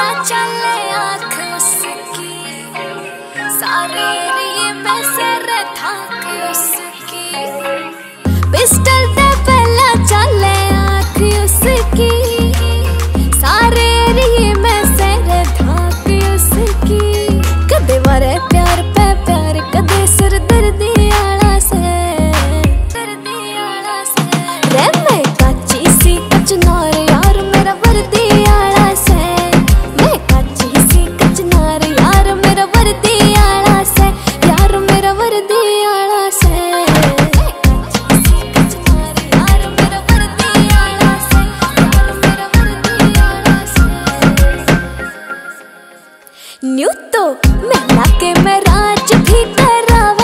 चले आँख उसकी, सारे रिए में सर थाक उसकी। पिस्टल ते पहला चले आँख उसकी, सारे रिए में सर थाक उसकी। कदे मारे प्यार पे प्यार, कदे सिर दर्दी आला से, दर्दी आला से। रे मैं काची सी कचनार यार मेरा वर्दी आला से, मैं काची सी कचनार यार मेरा वर्दी आला से, यार मेरा वर्दी आला से। मैं काची सी कचनार यार मेरा वर्दी आला से, यार मेरा वर्दी आला से। न्यू तो मैं लाके मैं राज भी करावा।